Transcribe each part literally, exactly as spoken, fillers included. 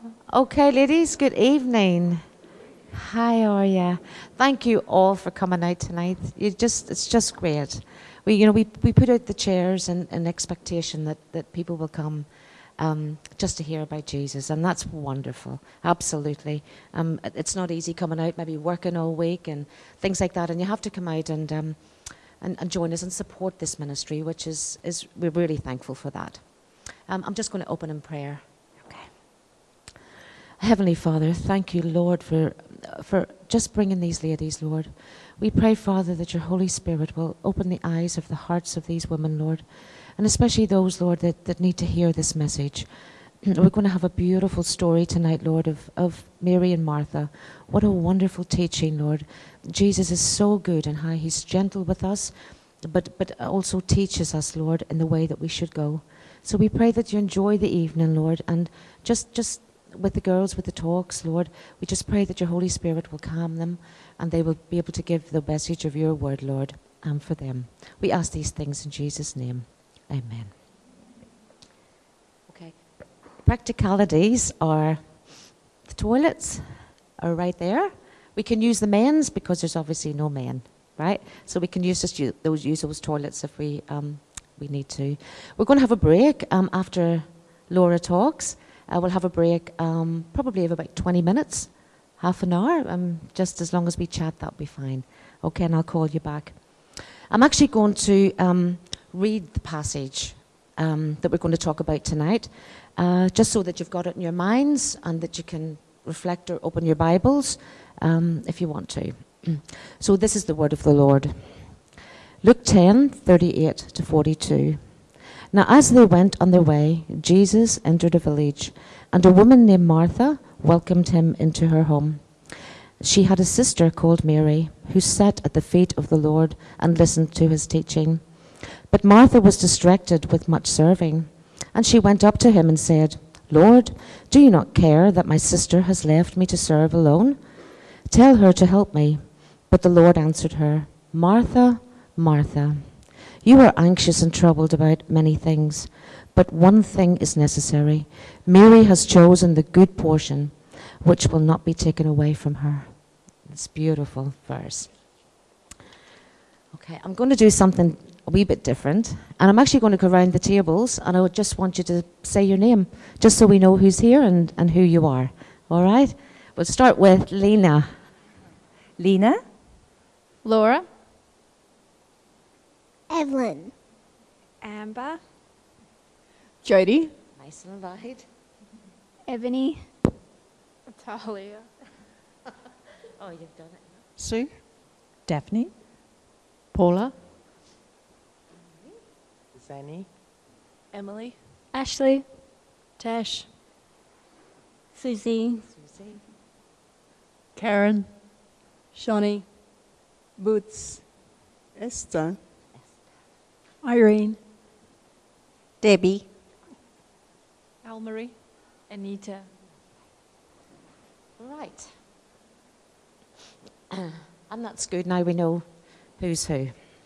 Okay, ladies, good evening. Hi, how are you? Thank you all for coming out tonight. You just, it's just great. We, you know, we, we put out the chairs in, in expectation that, that people will come um, just to hear about Jesus, and that's wonderful, absolutely. Um, it- it's not easy coming out, maybe working all week and things like that, and you have to come out and, um, and, and join us and support this ministry, which is, is we're really thankful for that. Um, I'm just going to open in prayer. Heavenly Father, thank you, Lord, for for just bringing these ladies, Lord. We pray, Father, that your Holy Spirit will open the eyes of the hearts of these women, Lord, and especially those, Lord, that, that need to hear this message. We're going to have a beautiful story tonight, Lord, of, of Mary and Martha. What a wonderful teaching, Lord. Jesus is so good and how he's gentle with us, but, but also teaches us, Lord, in the way that we should go. So we pray that you enjoy the evening, Lord, and just just with the girls, with the talks, Lord, we just pray that your Holy Spirit will calm them and they will be able to give the message of your word, Lord, and for them. We ask these things in Jesus' name. Amen. Okay. Practicalities are the toilets are right there. We can use the men's because there's obviously no men, right? So we can use just use those use those toilets if we um, we need to. We're going to have a break um, after Laura talks. Uh, we'll have a break um, probably of about twenty minutes, half an hour. Um, just as long as we chat, that'll be fine. Okay, and I'll call you back. I'm actually going to um, read the passage um, that we're going to talk about tonight, uh, just so that you've got it in your minds and that you can reflect or open your Bibles um, if you want to. So this is the word of the Lord. Luke ten, thirty-eight to forty-two. Now as they went on their way, Jesus entered a village, and a woman named Martha welcomed him into her home. She had a sister called Mary, who sat at the feet of the Lord and listened to his teaching. But Martha was distracted with much serving, and she went up to him and said, "Lord, do you not care that my sister has left me to serve alone? Tell her to help me." But the Lord answered her, "Martha, Martha, you are anxious and troubled about many things, but one thing is necessary. Mary has chosen the good portion, which will not be taken away from her." It's a beautiful verse. Okay, I'm going to do something a wee bit different, and I'm actually going to go around the tables, and I would just want you to say your name, just so we know who's here and, and who you are. All right? We'll start with Lena. Lena? Laura. Evelyn. Amber. Jody? Nice and wide. Ebony. Talia. Oh, you've done it. Sue? Daphne, Paula. Zanny. Emily. Ashley. Tash. Susie. Susie. Karen. Shawnee. Boots. Esther. Irene. Debbie, Almarie. Anita. Right. And that's good. Now we know who's who.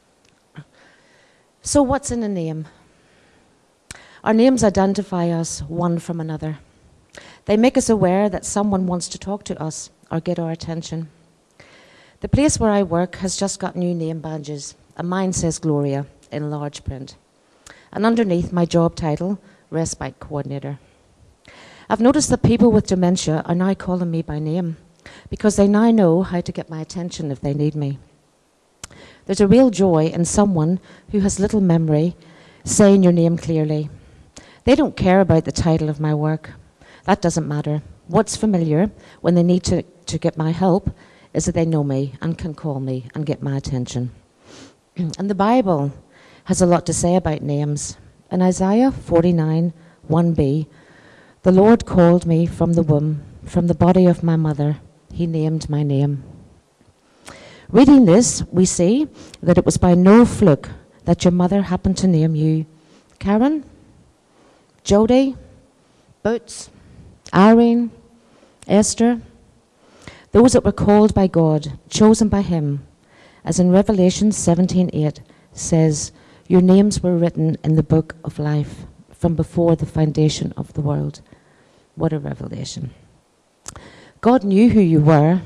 So what's in a name? Our names identify us one from another. They make us aware that someone wants to talk to us or get our attention. The place where I work has just got new name badges, and mine says Gloria in large print. And underneath my job title, Respite Coordinator. I've noticed that people with dementia are now calling me by name because they now know how to get my attention if they need me. There's a real joy in someone who has little memory saying your name clearly. They don't care about the title of my work. That doesn't matter. What's familiar when they need to, to get my help is that they know me and can call me and get my attention. And the Bible has a lot to say about names. In Isaiah forty-nine, one b, the Lord called me from the womb, from the body of my mother. He named my name. Reading this, we see that it was by no fluke that your mother happened to name you Karen, Jody, Boots, Irene, Esther, those that were called by God, chosen by him, as in Revelation seventeen eight says, your names were written in the book of life from before the foundation of the world. What a revelation. God knew who you were.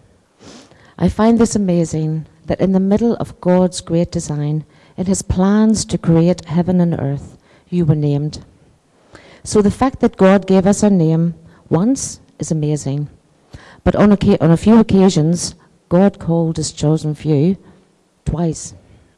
I find this amazing, that in the middle of God's great design, in his plans to create heaven and earth, you were named. So the fact that God gave us our name once is amazing. But on a, on a few occasions, God called his chosen few twice.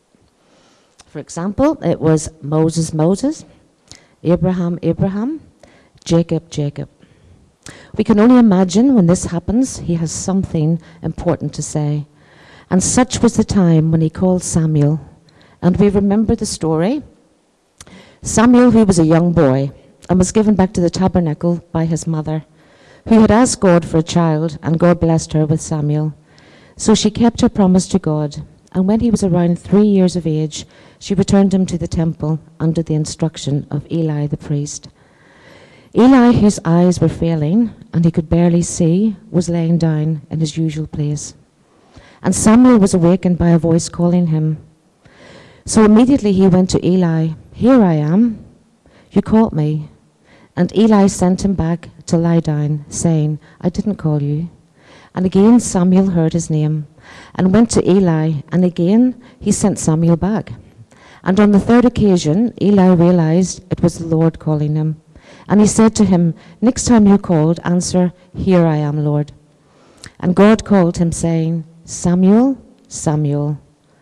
For example, it was Moses, Moses, Abraham, Abraham, Jacob, Jacob. We can only imagine when this happens, he has something important to say. And such was the time when he called Samuel. And we remember the story. Samuel, who was a young boy and was given back to the tabernacle by his mother, who had asked God for a child, and God blessed her with Samuel. So she kept her promise to God, and when he was around three years of age, she returned him to the temple under the instruction of Eli the priest. Eli, whose eyes were failing and he could barely see, was laying down in his usual place. And Samuel was awakened by a voice calling him. So immediately he went to Eli. Here I am. You called me. And Eli sent him back to lie down, saying, I didn't call you. And again Samuel heard his name and went to Eli, and again he sent Samuel back. And on the third occasion, Eli realized it was the Lord calling him. And he said to him, next time you're called, answer, here I am, Lord. And God called him, saying, Samuel, Samuel.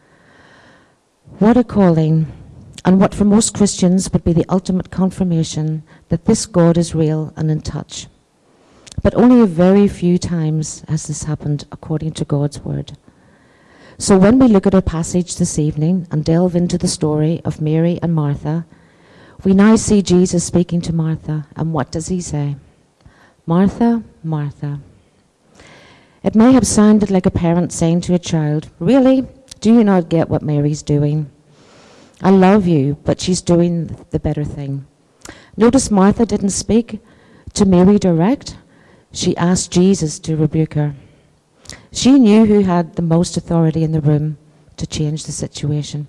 What a calling, and what for most Christians would be the ultimate confirmation that this God is real and in touch. But only a very few times has this happened according to God's word. So when we look at our passage this evening and delve into the story of Mary and Martha, we now see Jesus speaking to Martha, and what does he say? Martha, Martha. It may have sounded like a parent saying to a child, really, do you not get what Mary's doing? I love you, but she's doing the better thing. Notice Martha didn't speak to Mary direct. She asked Jesus to rebuke her. She knew who had the most authority in the room to change the situation.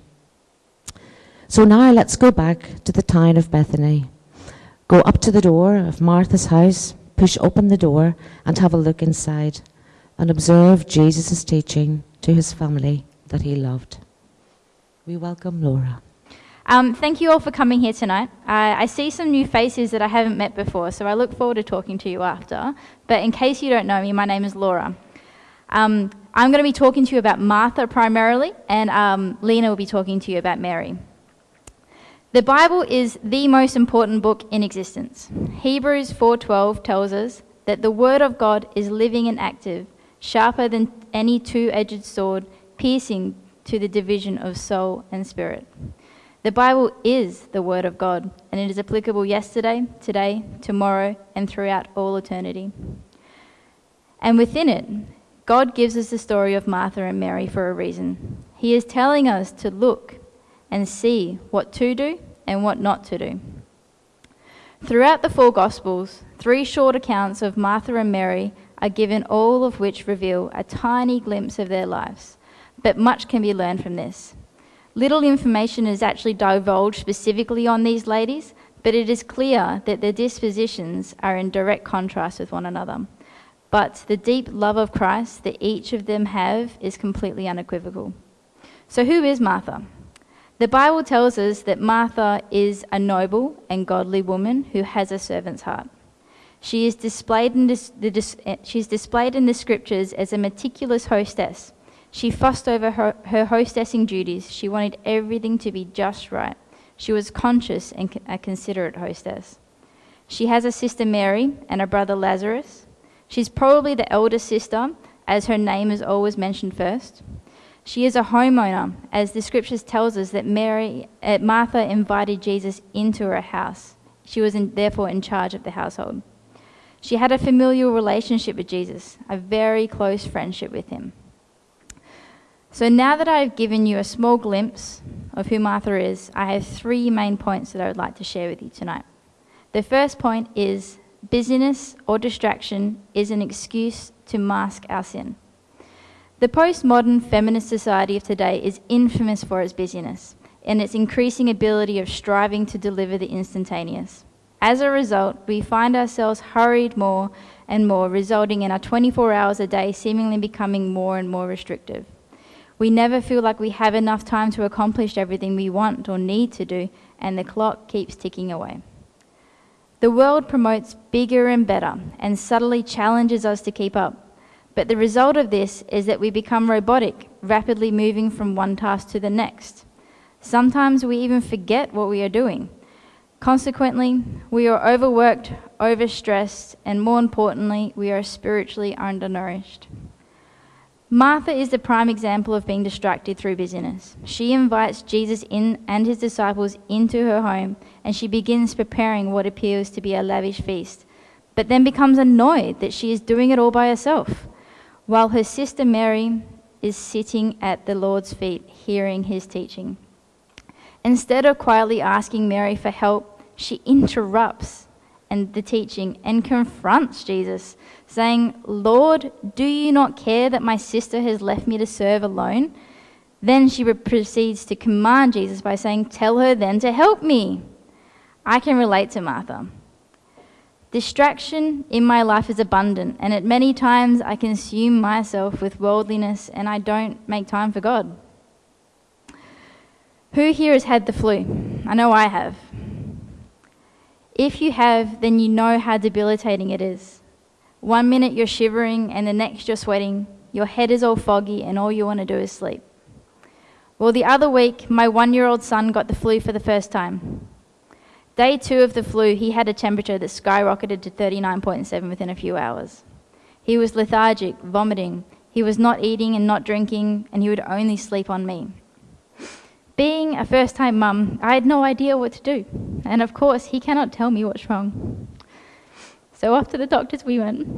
So now let's go back to the town of Bethany. Go up to the door of Martha's house, push open the door, and have a look inside, and observe Jesus' teaching to his family that he loved. We welcome Laura. Um, thank you all for coming here tonight. Uh, I see some new faces that I haven't met before, so I look forward to talking to you after. But in case you don't know me, my name is Laura. Um, I'm going to be talking to you about Martha primarily, and um, Lena will be talking to you about Mary. The Bible is the most important book in existence. Hebrews four twelve tells us that the Word of God is living and active, sharper than any two-edged sword, piercing to the division of soul and spirit. The Bible is the Word of God, and it is applicable yesterday, today, tomorrow, and throughout all eternity. And within it, God gives us the story of Martha and Mary for a reason. He is telling us to look and see what to do and what not to do. Throughout the four Gospels, three short accounts of Martha and Mary are given, all of which reveal a tiny glimpse of their lives, but much can be learned from this. Little information is actually divulged specifically on these ladies, but it is clear that their dispositions are in direct contrast with one another. But the deep love of Christ that each of them have is completely unequivocal. So who is Martha? The Bible tells us that Martha is a noble and godly woman who has a servant's heart. She is displayed in this, the, dis, she's displayed in the scriptures as a meticulous hostess. She fussed over her, her hostessing duties. She wanted everything to be just right. She was conscious and a considerate hostess. She has a sister Mary and a brother Lazarus. She's probably the eldest sister, as her name is always mentioned first. She is a homeowner, as the scriptures tells us that Mary, uh, Martha invited Jesus into her house. She was in, therefore in charge of the household. She had a familial relationship with Jesus, a very close friendship with him. So now that I've given you a small glimpse of who Martha is, I have three main points that I would like to share with you tonight. The first point is busyness or distraction is an excuse to mask our sin. The postmodern feminist society of today is infamous for its busyness and its increasing ability of striving to deliver the instantaneous. As a result, we find ourselves hurried more and more, resulting in our twenty-four hours a day seemingly becoming more and more restrictive. We never feel like we have enough time to accomplish everything we want or need to do, and the clock keeps ticking away. The world promotes bigger and better and subtly challenges us to keep up. But the result of this is that we become robotic, rapidly moving from one task to the next. Sometimes we even forget what we are doing. Consequently, we are overworked, overstressed, and more importantly, we are spiritually undernourished. Martha is the prime example of being distracted through busyness. She invites Jesus in and his disciples into her home, and she begins preparing what appears to be a lavish feast, but then becomes annoyed that she is doing it all by herself, while her sister Mary is sitting at the Lord's feet, hearing his teaching. Instead of quietly asking Mary for help, she interrupts and the teaching and confronts Jesus, saying, "Lord, do you not care that my sister has left me to serve alone?" Then she proceeds to command Jesus by saying, "Tell her then to help me." I can relate to Martha. Distraction in my life is abundant, and at many times I consume myself with worldliness and I don't make time for God. Who here has had the flu? I know I have. If you have, then you know how debilitating it is. One minute you're shivering and the next you're sweating, your head is all foggy and all you want to do is sleep. Well, the other week, my one-year-old son got the flu for the first time. Day two of the flu, he had a temperature that skyrocketed to thirty-nine point seven within a few hours. He was lethargic, vomiting. He was not eating and not drinking, and he would only sleep on me. Being a first-time mum, I had no idea what to do. And of course, he cannot tell me what's wrong. So off to the doctors we went.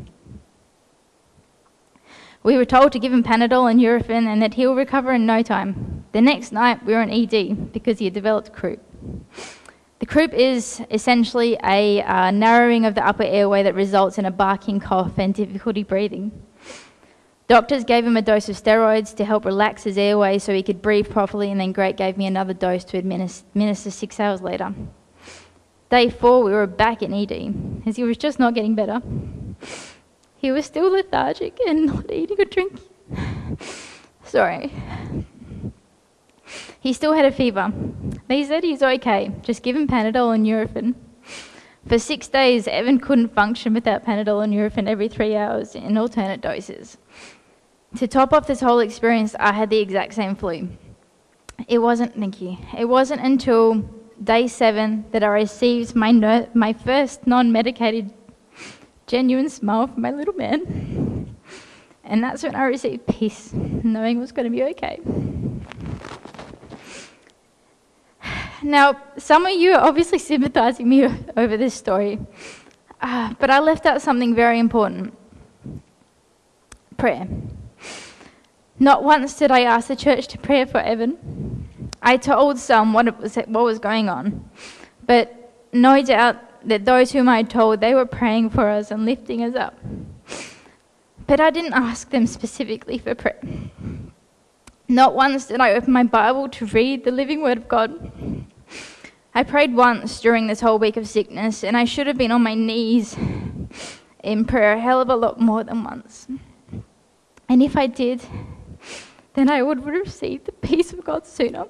We were told to give him Panadol and Nurofen and that he'll recover in no time. The next night, we were in E D because he had developed croup. The croup is essentially a uh, narrowing of the upper airway that results in a barking cough and difficulty breathing. Doctors gave him a dose of steroids to help relax his airway so he could breathe properly, and then Great gave me another dose to administer six hours later. Day four, we were back in E D, as he was just not getting better. He was still lethargic and not eating or drinking. Sorry. He still had a fever. They said he's okay, just give him Panadol and Nurofen. For six days, Evan couldn't function without Panadol and Nurofen every three hours in alternate doses. To top off this whole experience, I had the exact same flu. It wasn't, thank you, it wasn't until day seven that I received my, ner- my first non-medicated genuine smile from my little man. And that's when I received peace, knowing it was going to be okay. Now, some of you are obviously sympathizing me over this story, uh, but I left out something very important. Prayer. Not once did I ask the church to pray for Evan. I told some what, it was, what was going on, but no doubt that those whom I told, they were praying for us and lifting us up. But I didn't ask them specifically for prayer. Not once did I open my Bible to read the living Word of God. I prayed once during this whole week of sickness, and I should have been on my knees in prayer a hell of a lot more than once. And if I did, then I would have received the peace of God sooner.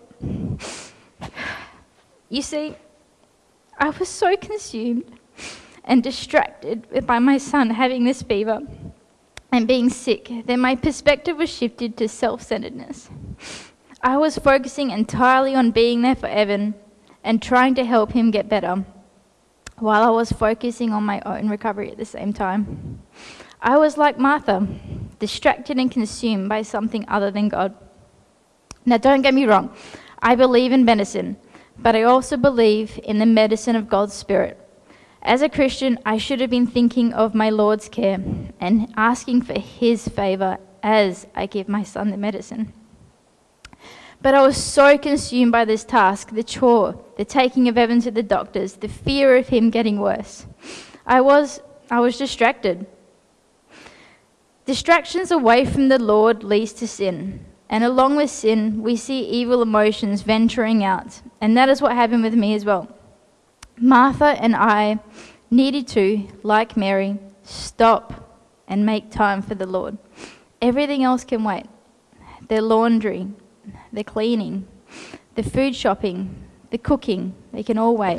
You see, I was so consumed and distracted by my son having this fever and being sick that my perspective was shifted to self-centeredness. I was focusing entirely on being there for Evan and trying to help him get better, while I was focusing on my own recovery at the same time. I was like Martha, distracted and consumed by something other than God. Now, don't get me wrong, I believe in medicine, but I also believe in the medicine of God's Spirit. As a Christian, I should have been thinking of my Lord's care and asking for his favor as I give my son the medicine. But I was so consumed by this task, the chore, the taking of Evan to the doctors, the fear of him getting worse. I was, I was distracted. Distractions away from the Lord leads to sin. And along with sin, we see evil emotions venturing out. And that is what happened with me as well. Martha and I needed to, like Mary, stop and make time for the Lord. Everything else can wait. The laundry, the cleaning, the food shopping, the cooking, they can all wait.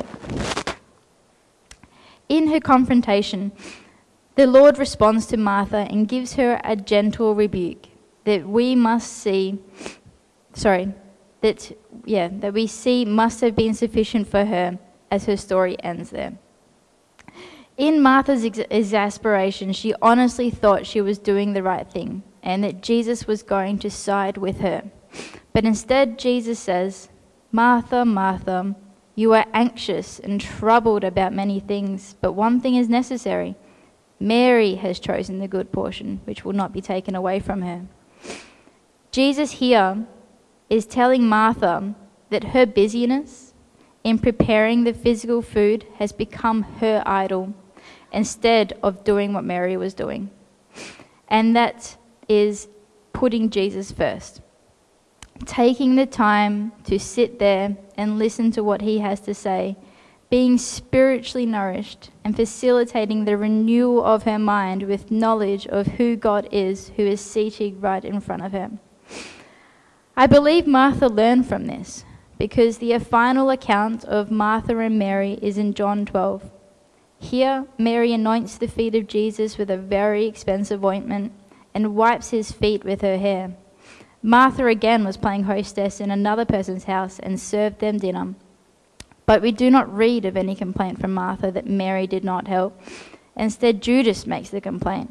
In her confrontation, the Lord responds to Martha and gives her a gentle rebuke that we must see, sorry, that, yeah, that we see must have been sufficient for her as her story ends there. In Martha's ex- exasperation, she honestly thought she was doing the right thing and that Jesus was going to side with her. But instead, Jesus says, "Martha, Martha, you are anxious and troubled about many things, but one thing is necessary. Mary has chosen the good portion, which will not be taken away from her." Jesus here is telling Martha that her busyness in preparing the physical food has become her idol instead of doing what Mary was doing. And that is putting Jesus first. Taking the time to sit there and listen to what he has to say, being spiritually nourished and facilitating the renewal of her mind with knowledge of who God is, who is seated right in front of her. I believe Martha learned from this because the final account of Martha and Mary is in John twelve. Here, Mary anoints the feet of Jesus with a very expensive ointment and wipes his feet with her hair. Martha again was playing hostess in another person's house and served them dinner. But we do not read of any complaint from Martha that Mary did not help. Instead, Judas makes the complaint.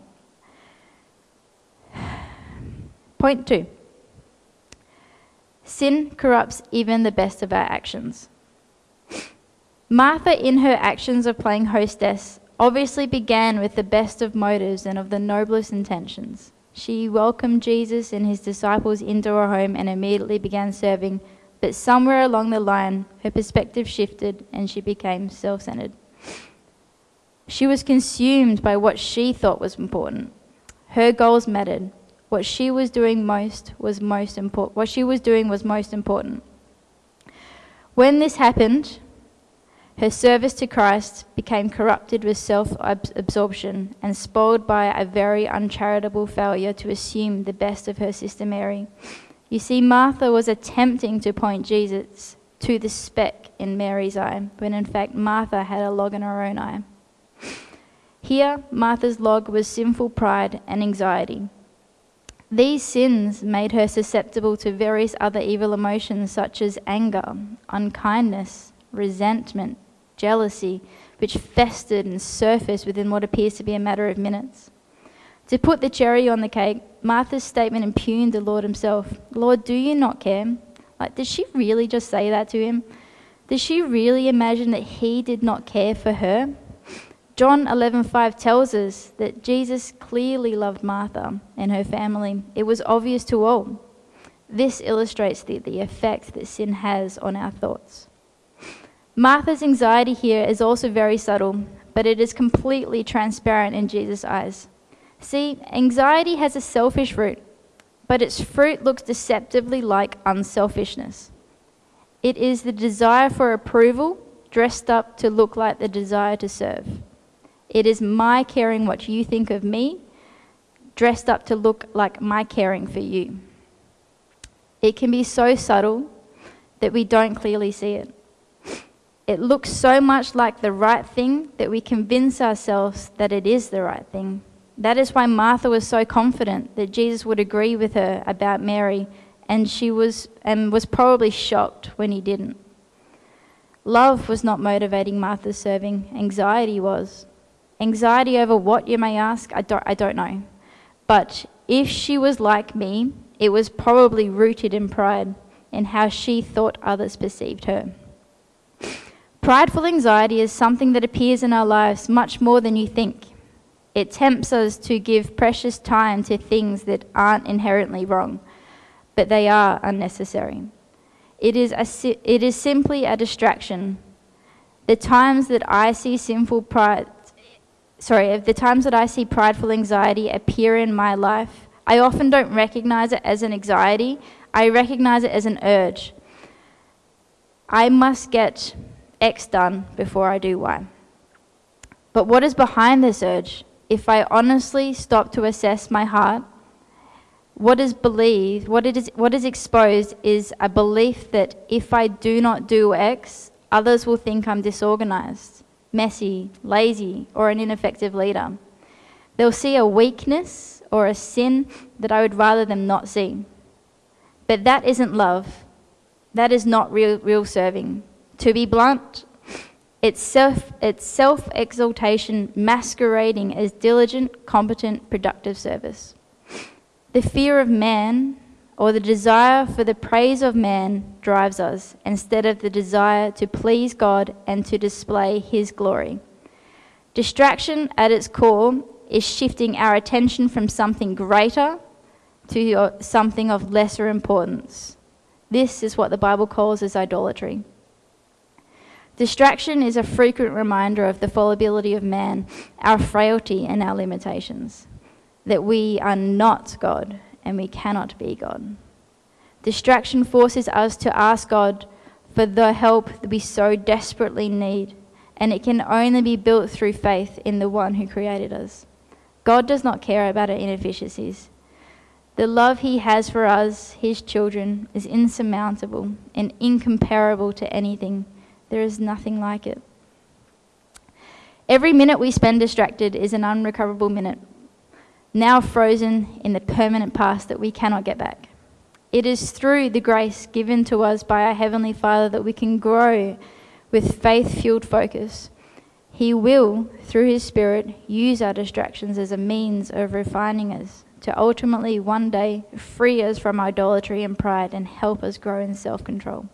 Point two. Sin corrupts even the best of our actions. Martha, in her actions of playing hostess, obviously began with the best of motives and of the noblest intentions. She welcomed Jesus and his disciples into her home and immediately began serving, but somewhere along the line, her perspective shifted and she became self-centered. She was consumed by what she thought was important. Her goals mattered. What she was doing most was most important. What she was doing was most important. When this happened, her service to Christ became corrupted with self-absorption and spoiled by a very uncharitable failure to assume the best of her sister Mary. You see, Martha was attempting to point Jesus to the speck in Mary's eye, when in fact Martha had a log in her own eye. Here, Martha's log was sinful pride and anxiety. These sins made her susceptible to various other evil emotions such as anger, unkindness, resentment, jealousy, which festered and surfaced within what appears to be a matter of minutes. To put the cherry on the cake, Martha's statement impugned the Lord himself. "Lord, do you not care?" Like, did she really just say that to him? Did she really imagine that he did not care for her? John eleven five tells us that Jesus clearly loved Martha and her family. It was obvious to all. This illustrates the, the effect that sin has on our thoughts. Martha's anxiety here is also very subtle, but it is completely transparent in Jesus' eyes. See, anxiety has a selfish root, but its fruit looks deceptively like unselfishness. It is the desire for approval dressed up to look like the desire to serve. It is my caring what you think of me, dressed up to look like my caring for you. It can be so subtle that we don't clearly see it. It looks so much like the right thing that we convince ourselves that it is the right thing. That is why Martha was so confident that Jesus would agree with her about Mary, and she was and was probably shocked when he didn't. Love was not motivating Martha's serving, anxiety was. Anxiety over what, you may ask? I don't, I don't know. But if she was like me, it was probably rooted in pride in how she thought others perceived her. Prideful anxiety is something that appears in our lives much more than you think. It tempts us to give precious time to things that aren't inherently wrong, but they are unnecessary. It is, a, it is simply a distraction. The times that I see sinful pride, sorry, the times that I see prideful anxiety appear in my life, I often don't recognize it as an anxiety. I recognize it as an urge. I must get X done before I do Y. But what is behind this urge? If I honestly stop to assess my heart, what is believed, what it is, what is exposed is a belief that if I do not do X, others will think I'm disorganized, messy, lazy, or an ineffective leader. They'll see a weakness or a sin that I would rather them not see. But that isn't love. That is not real, real serving. To be blunt, it's self, it's self-exaltation masquerading as diligent, competent, productive service. The fear of man or the desire for the praise of man drives us instead of the desire to please God and to display His glory. Distraction at its core is shifting our attention from something greater to something of lesser importance. This is what the Bible calls as idolatry. Distraction is a frequent reminder of the fallibility of man, our frailty and our limitations, that we are not God and we cannot be God. Distraction forces us to ask God for the help that we so desperately need, and it can only be built through faith in the one who created us. God does not care about our inefficiencies. The love He has for us, His children, is insurmountable and incomparable to anything. There is nothing like it. Every minute we spend distracted is an unrecoverable minute, now frozen in the permanent past that we cannot get back. It is through the grace given to us by our Heavenly Father that we can grow with faith-fueled focus. He will, through His Spirit, use our distractions as a means of refining us to ultimately one day free us from idolatry and pride and help us grow in self-control.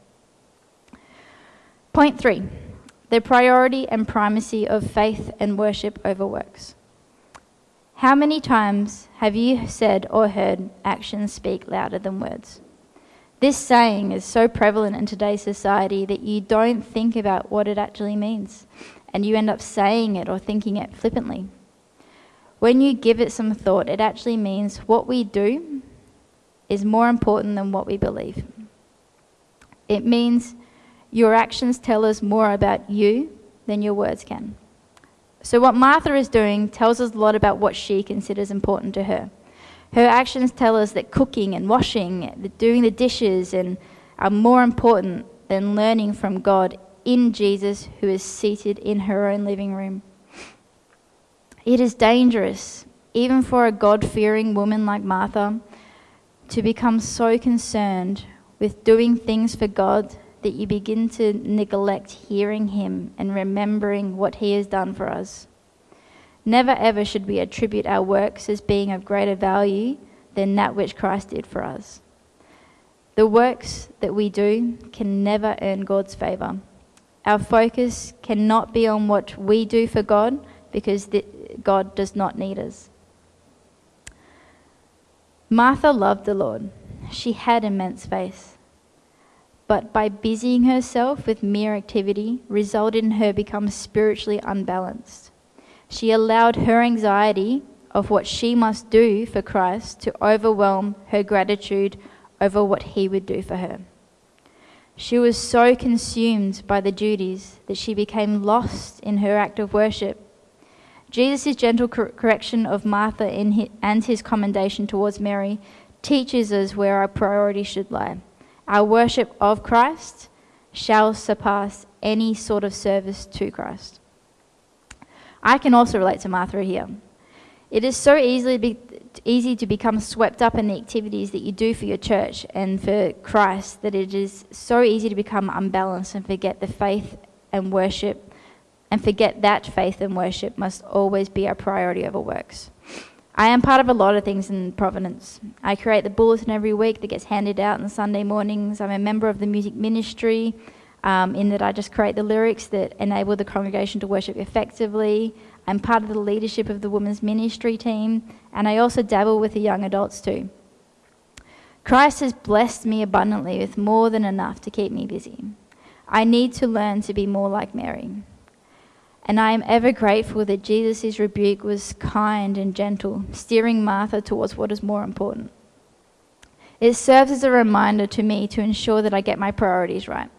Point three, the priority and primacy of faith and worship over works. How many times have you said or heard actions speak louder than words? This saying is so prevalent in today's society that you don't think about what it actually means, and you end up saying it or thinking it flippantly. When you give it some thought, it actually means what we do is more important than what we believe. It means your actions tell us more about you than your words can. So what Martha is doing tells us a lot about what she considers important to her. Her actions tell us that cooking and washing, doing the dishes, and are more important than learning from God in Jesus, who is seated in her own living room. It is dangerous, even for a God-fearing woman like Martha, to become so concerned with doing things for God that you begin to neglect hearing Him and remembering what He has done for us. Never ever should we attribute our works as being of greater value than that which Christ did for us. The works that we do can never earn God's favour. Our focus cannot be on what we do for God, because th- God does not need us. Martha loved the Lord. She had immense faith. But by busying herself with mere activity resulted in her becoming spiritually unbalanced. She allowed her anxiety of what she must do for Christ to overwhelm her gratitude over what He would do for her. She was so consumed by the duties that she became lost in her act of worship. Jesus' gentle cor- correction of Martha in his, and his commendation towards Mary teaches us where our priority should lie. Our worship of Christ shall surpass any sort of service to Christ. I can also relate to Martha here. It is so easily be, easy to become swept up in the activities that you do for your church and for Christ that it is so easy to become unbalanced and forget the faith and worship, and forget that faith and worship must always be our priority over works. I am part of a lot of things in Providence. I create the bulletin every week that gets handed out on Sunday mornings. I'm a member of the music ministry, um, in that I just create the lyrics that enable the congregation to worship effectively. I'm part of the leadership of the women's ministry team, and I also dabble with the young adults too. Christ has blessed me abundantly with more than enough to keep me busy. I need to learn to be more like Mary. And I am ever grateful that Jesus' rebuke was kind and gentle, steering Martha towards what is more important. It serves as a reminder to me to ensure that I get my priorities right.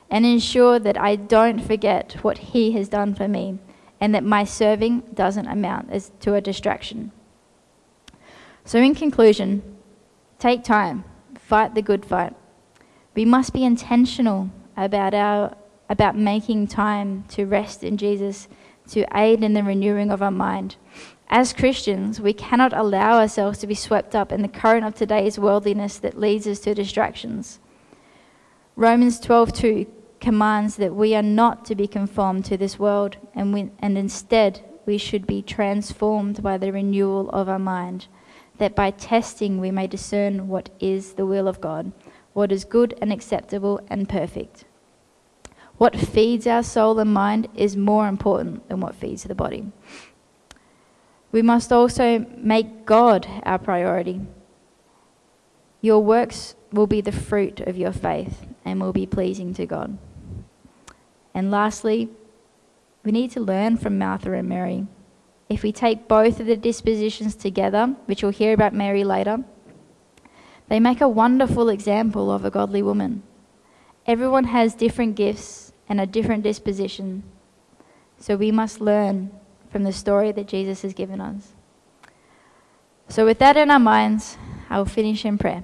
and ensure that I don't forget what he has done for me and that my serving doesn't amount as to a distraction. So in conclusion, take time, fight the good fight. We must be intentional about our about making time to rest in Jesus, to aid in the renewing of our mind. As Christians, we cannot allow ourselves to be swept up in the current of today's worldliness that leads us to distractions. Romans twelve two commands that we are not to be conformed to this world, and, we, and instead we should be transformed by the renewal of our mind, that by testing we may discern what is the will of God, what is good and acceptable and perfect. What feeds our soul and mind is more important than what feeds the body. We must also make God our priority. Your works will be the fruit of your faith and will be pleasing to God. And lastly, we need to learn from Martha and Mary. If we take both of the dispositions together, which we'll hear about Mary later, they make a wonderful example of a godly woman. Everyone has different gifts and a different disposition, so we must learn from the story that Jesus has given us. So with that in our minds, I will finish in prayer.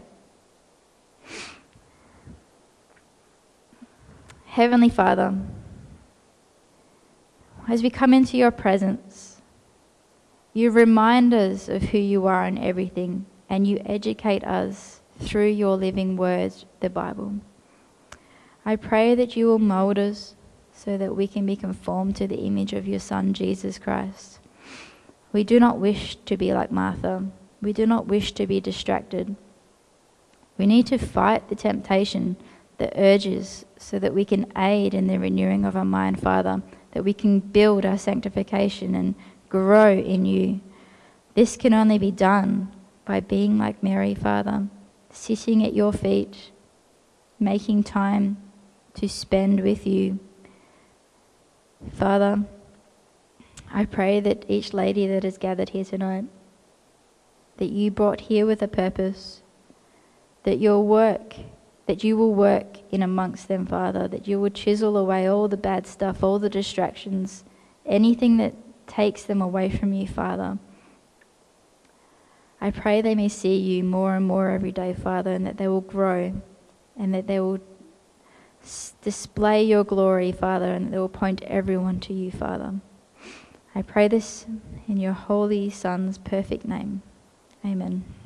Heavenly Father, as we come into your presence, you remind us of who you are in everything, and you educate us through your living words, the Bible. I pray that you will mold us so that we can be conformed to the image of your Son, Jesus Christ. We do not wish to be like Martha. We do not wish to be distracted. We need to fight the temptation, the urges, so that we can aid in the renewing of our mind, Father, that we can build our sanctification and grow in you. This can only be done by being like Mary, Father, sitting at your feet, making time to spend with you. Father, I pray that each lady that is gathered here tonight, that you brought here with a purpose, that your work, that you will work in amongst them, Father, that you will chisel away all the bad stuff, all the distractions, anything that takes them away from you, Father. I pray they may see you more and more every day, Father, and that they will grow, and that they will s- display your glory, Father, and that they will point everyone to you, Father. I pray this in your holy Son's perfect name. Amen.